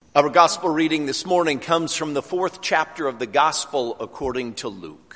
Our gospel reading this morning comes from the 4th chapter of the Gospel according to Luke.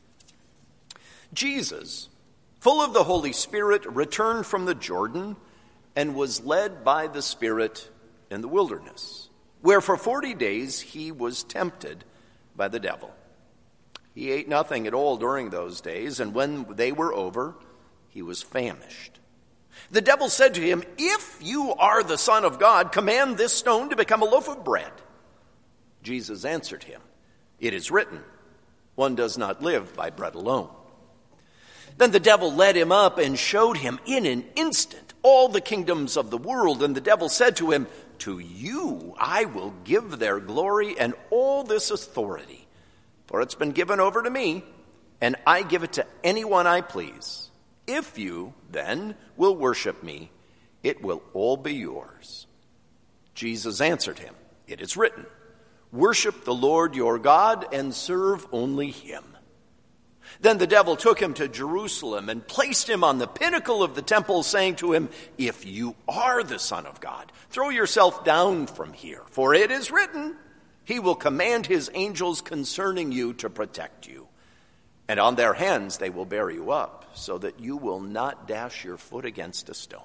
Jesus, full of the Holy Spirit, returned from the Jordan and was led by the Spirit in the wilderness, where for 40 days he was tempted by the devil. He ate nothing at all during those days, and when they were over, he was famished. The devil said to him, "If you are the Son of God, command this stone to become a loaf of bread." Jesus answered him, "It is written, one does not live by bread alone." Then the devil led him up and showed him in an instant all the kingdoms of the world. And the devil said to him, "To you I will give their glory and all this authority, for it's been given over to me, and I give it to anyone I please. If you, then, will worship me, it will all be yours." Jesus answered him, "It is written, worship the Lord your God and serve only him." Then the devil took him to Jerusalem and placed him on the pinnacle of the temple, saying to him, "If you are the Son of God, throw yourself down from here, for it is written, he will command his angels concerning you to protect you. And on their hands they will bear you up, so that you will not dash your foot against a stone."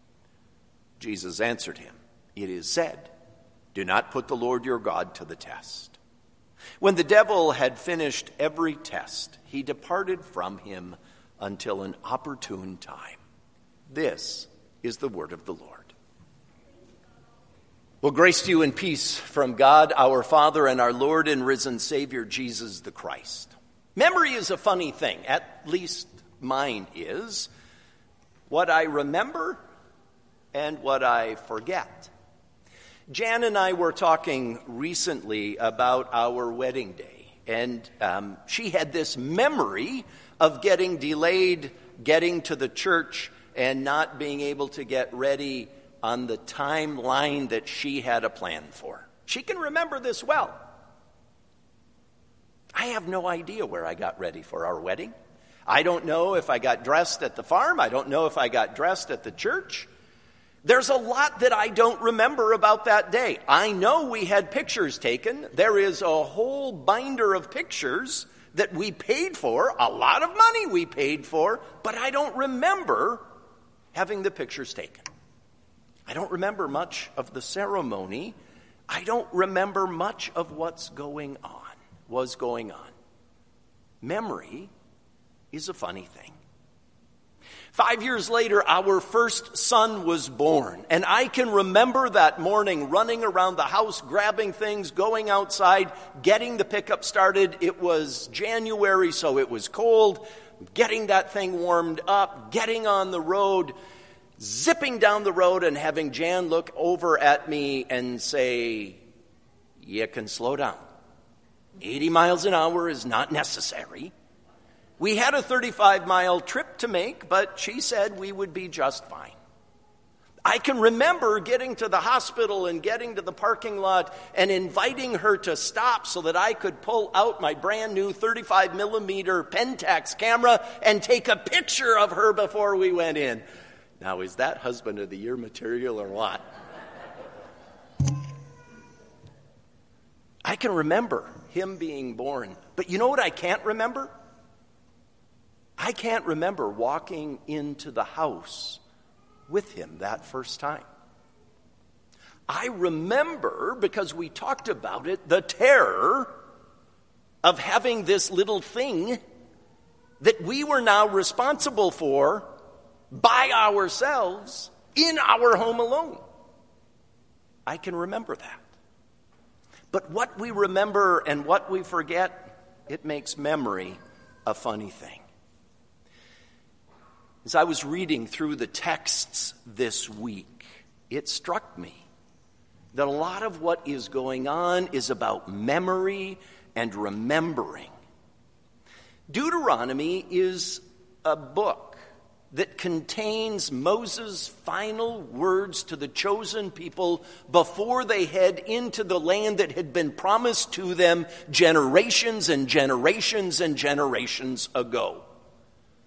Jesus answered him, "It is said, do not put the Lord your God to the test." When the devil had finished every test, he departed from him until an opportune time. This is the word of the Lord. Well, grace to you and peace from God, our Father, and our Lord and risen Savior, Jesus the Christ. Memory is a funny thing, at least mine is. What I remember and what I forget. Jan and I were talking recently about our wedding day, and she had this memory of getting delayed, getting to the church, and not being able to get ready on the timeline that she had a plan for. She can remember this well. I have no idea where I got ready for our wedding. I don't know if I got dressed at the farm. I don't know if I got dressed at the church. There's a lot that I don't remember about that day. I know we had pictures taken. There is a whole binder of pictures that we paid for, a lot of money we paid for, but I don't remember having the pictures taken. I don't remember much of the ceremony. I don't remember much of was going on. Memory is a funny thing. 5 years later, our first son was born, and I can remember that morning running around the house, grabbing things, going outside, getting the pickup started. It was January, so it was cold, getting that thing warmed up, getting on the road, zipping down the road, and having Jan look over at me and say, "You can slow down. 80 miles an hour is not necessary." We had a 35-mile trip to make, but she said we would be just fine. I can remember getting to the hospital and getting to the parking lot and inviting her to stop so that I could pull out my brand new 35-millimeter Pentax camera and take a picture of her before we went in. Now, is that husband of the year material or what? I can remember him being born, but you know what I can't remember? I can't remember walking into the house with him that first time. I remember, because we talked about it, the terror of having this little thing that we were now responsible for by ourselves in our home alone. I can remember that. But what we remember and what we forget, it makes memory a funny thing. As I was reading through the texts this week, it struck me that a lot of what is going on is about memory and remembering. Deuteronomy is a book that contains Moses' final words to the chosen people before they head into the land that had been promised to them generations and generations and generations ago.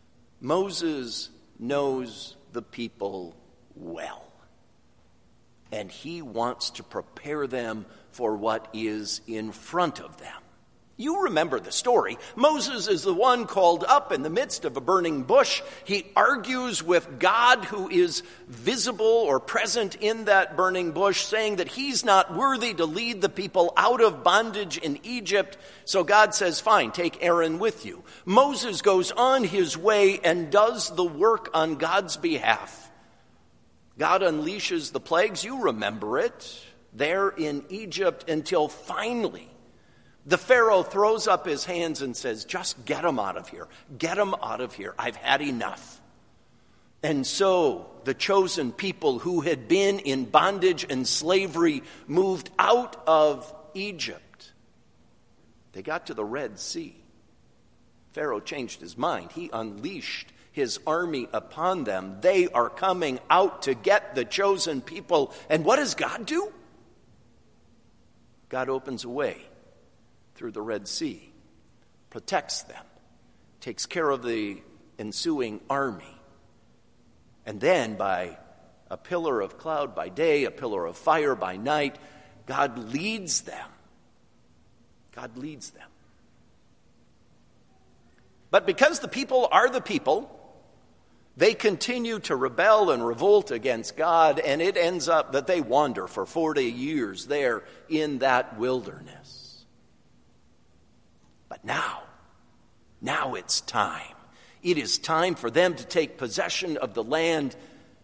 Moses knows the people well. and he wants to prepare them for what is in front of them. You remember the story. Moses is the one called up in the midst of a burning bush. He argues with God, who is visible or present in that burning bush, saying that he's not worthy to lead the people out of bondage in Egypt. So God says, fine, take Aaron with you. Moses goes on his way and does the work on God's behalf. God unleashes the plagues. You remember it. There in Egypt, until finally the Pharaoh throws up his hands and says, just get them out of here. Get them out of here. I've had enough. And so the chosen people who had been in bondage and slavery moved out of Egypt. They got to the Red Sea. Pharaoh changed his mind. He unleashed his army upon them. They are coming out to get the chosen people. And what does God do? God opens a way through the Red Sea, protects them, takes care of the ensuing army. And then by a pillar of cloud by day, a pillar of fire by night, God leads them. God leads them. But because the people are the people, they continue to rebel and revolt against God, and it ends up that they wander for 40 years there in that wilderness. But now it's time. It is time for them to take possession of the land.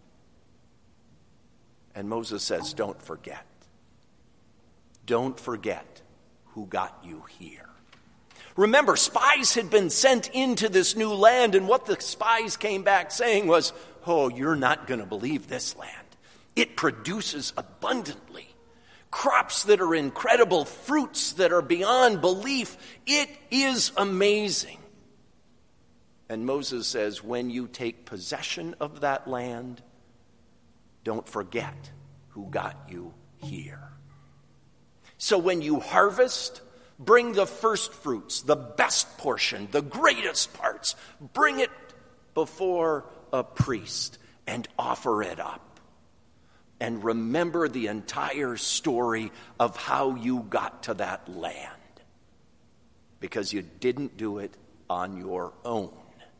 And Moses says, don't forget. Don't forget who got you here. Remember, spies had been sent into this new land, and what the spies came back saying was, oh, you're not going to believe this land. It produces abundantly. Crops that are incredible, fruits that are beyond belief. It is amazing. And Moses says, when you take possession of that land, don't forget who got you here. So when you harvest, bring the first fruits, the best portion, the greatest parts. Bring it before a priest and offer it up. And remember the entire story of how you got to that land. Because you didn't do it on your own.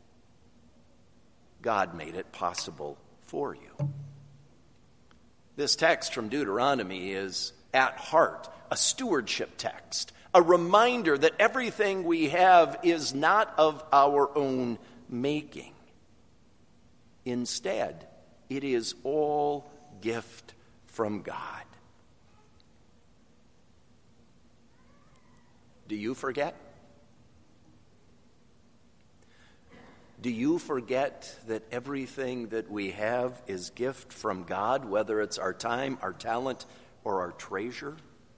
God made it possible for you. This text from Deuteronomy is, at heart, a stewardship text. A reminder that everything we have is not of our own making. Instead, it is all gift from God. Do you forget? Do you forget that everything that we have is gift from God, whether it's our time, our talent, or our treasure?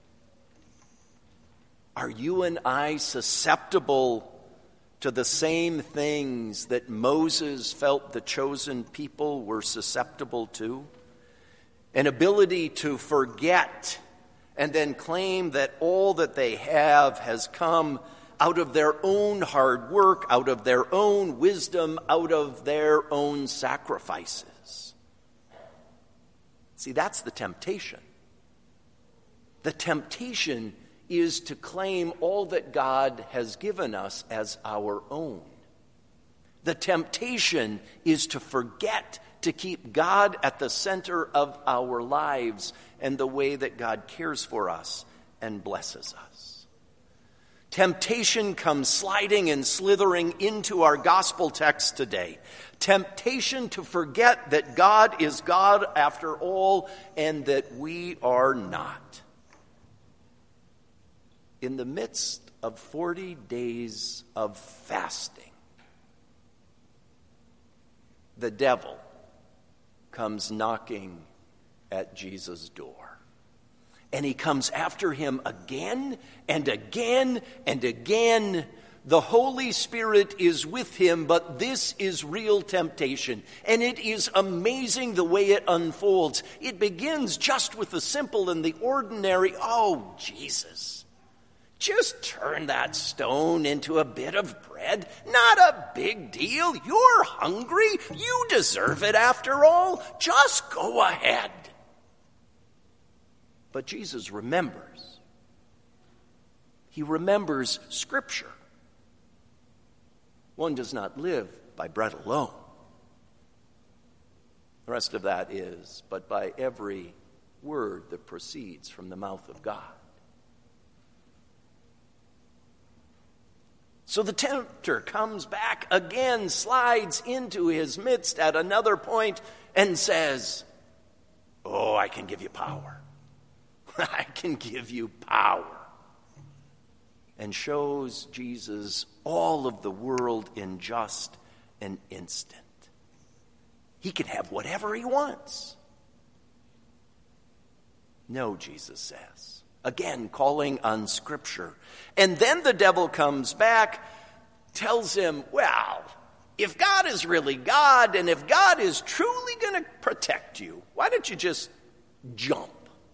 Are you and I susceptible to the same things that Moses felt the chosen people were susceptible to? An ability to forget and then claim that all that they have has come out of their own hard work, out of their own wisdom, out of their own sacrifices. See, that's the temptation. The temptation is to claim all that God has given us as our own. The temptation is to forget to keep God at the center of our lives and the way that God cares for us and blesses us. Temptation comes sliding and slithering into our gospel text today. Temptation to forget that God is God after all and that we are not. In the midst of 40 days of fasting, the devil comes knocking at Jesus' door. And he comes after him again and again and again. The Holy Spirit is with him, but this is real temptation. And it is amazing the way it unfolds. It begins just with the simple and the ordinary. Oh, Jesus, just turn that stone into a bit of bread. Not a big deal. You're hungry. You deserve it after all. Just go ahead. But Jesus remembers. He remembers Scripture. One does not live by bread alone. The rest of that is, but by every word that proceeds from the mouth of God. So the tempter comes back again, slides into his midst at another point, and says, "Oh, I can give you power. I can give you power." And shows Jesus all of the world in just an instant. He can have whatever he wants. No, Jesus says, again calling on Scripture. And then the devil comes back, tells him, well, if God is really God, and if God is truly going to protect you, why don't you just jump?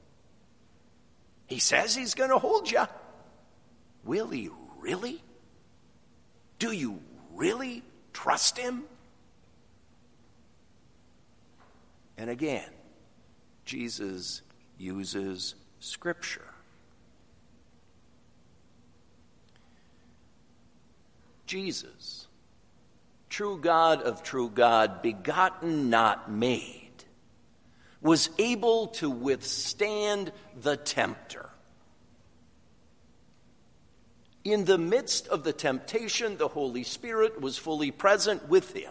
He says he's going to hold you. Will he really? Do you really trust him? And again, Jesus uses Scripture. Jesus, true God of true God, begotten, not made, was able to withstand the tempter. In the midst of the temptation, the Holy Spirit was fully present with him.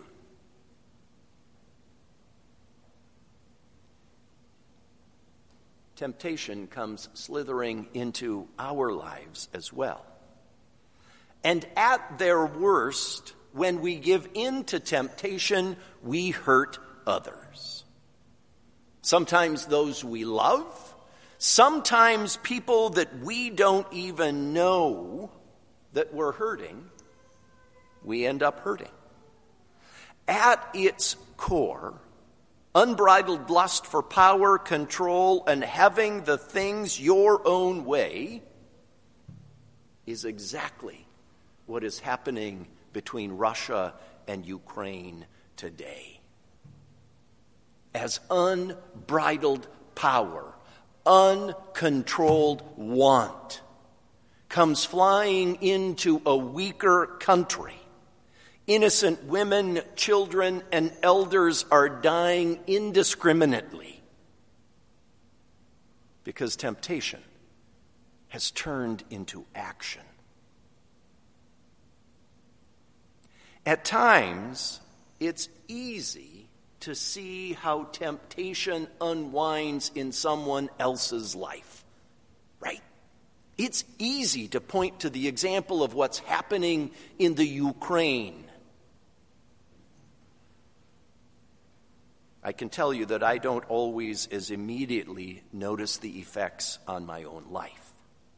Temptation comes slithering into our lives as well. And at their worst, when we give in to temptation, we hurt others. Sometimes those we love, sometimes people that we don't even know that we're hurting, we end up hurting. At its core, unbridled lust for power, control, and having the things your own way is exactly what is happening between Russia and Ukraine today. As unbridled power, uncontrolled want comes flying into a weaker country, innocent women, children, and elders are dying indiscriminately because temptation has turned into action. At times, it's easy to see how temptation unwinds in someone else's life, right? It's easy to point to the example of what's happening in the Ukraine. I can tell you that I don't always as immediately notice the effects on my own life.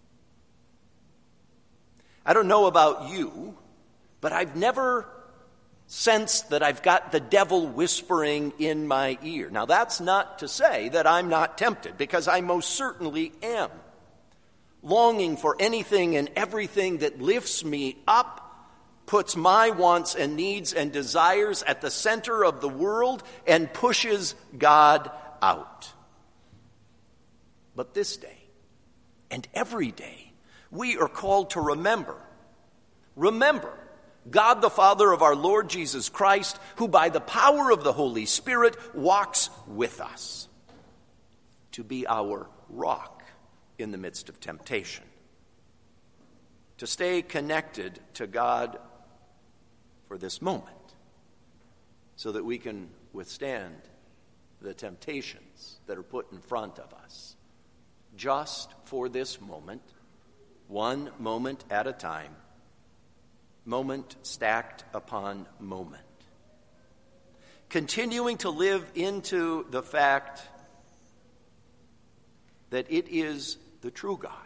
I don't know about you, but I've never sensed that I've got the devil whispering in my ear. Now, that's not to say that I'm not tempted, because I most certainly am. Longing for anything and everything that lifts me up, puts my wants and needs and desires at the center of the world, and pushes God out. But this day, and every day, we are called to remember God the Father of our Lord Jesus Christ, who by the power of the Holy Spirit walks with us, to be our rock in the midst of temptation. To stay connected to God for this moment, so that we can withstand the temptations that are put in front of us. Just for this moment, one moment at a time, moment stacked upon moment. Continuing to live into the fact that it is the true God,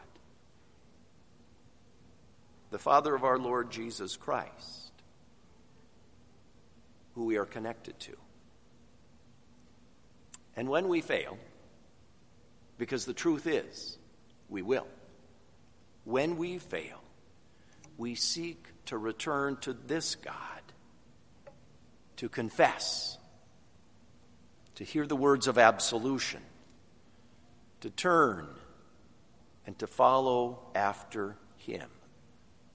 the Father of our Lord Jesus Christ, who we are connected to. And when we fail, because the truth is, we will. When we fail, we seek to return to this God, to confess, to hear the words of absolution, to turn and to follow after him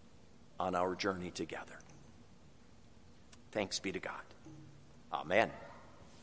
on our journey together. Thanks be to God. Amen.